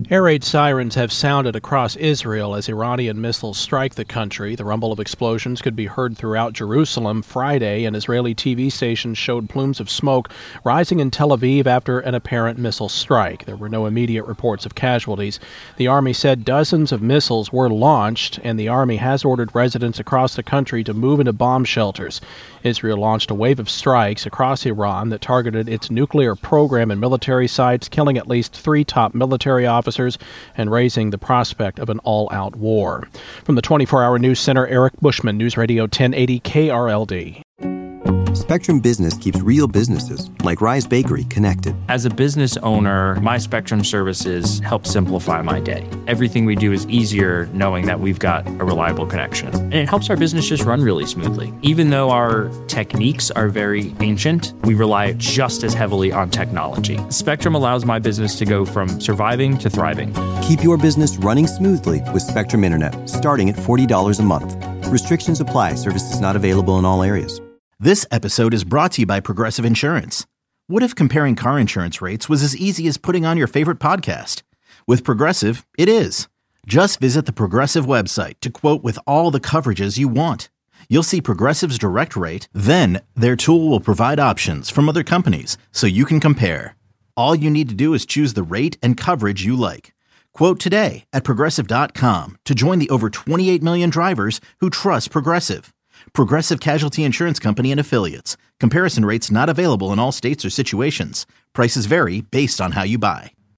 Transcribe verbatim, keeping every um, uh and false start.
Air raid sirens have sounded across Israel as Iranian missiles strike the country. The rumble of explosions could be heard throughout Jerusalem. Friday, an Israeli T V station showed plumes of smoke rising in Tel Aviv after an apparent missile strike. There were no immediate reports of casualties. The Army said dozens of missiles were launched, and the Army has ordered residents across the country to move into bomb shelters. Israel launched a wave of strikes across Iran that targeted its nuclear program and military sites, killing at least three top military officers and raising the prospect of an all-out war. From the twenty-four hour News Center, Eric Bushman, News Radio ten eighty K R L D. Spectrum Business keeps real businesses, like Rise Bakery, connected. As a business owner, my Spectrum services help simplify my day. Everything we do is easier knowing that we've got a reliable connection. And it helps our business just run really smoothly. Even though our techniques are very ancient, we rely just as heavily on technology. Spectrum allows my business to go from surviving to thriving. Keep your business running smoothly with Spectrum Internet, starting at forty dollars a month. Restrictions apply. Services not available in all areas. This episode is brought to you by Progressive Insurance. What if comparing car insurance rates was as easy as putting on your favorite podcast? With Progressive, it is. Just visit the Progressive website to quote with all the coverages you want. You'll see Progressive's direct rate, then their tool will provide options from other companies so you can compare. All you need to do is choose the rate and coverage you like. Quote today at Progressive dot com to join the over twenty-eight million drivers who trust Progressive. Progressive Casualty Insurance Company and Affiliates. Comparison rates not available in all states or situations. Prices vary based on how you buy.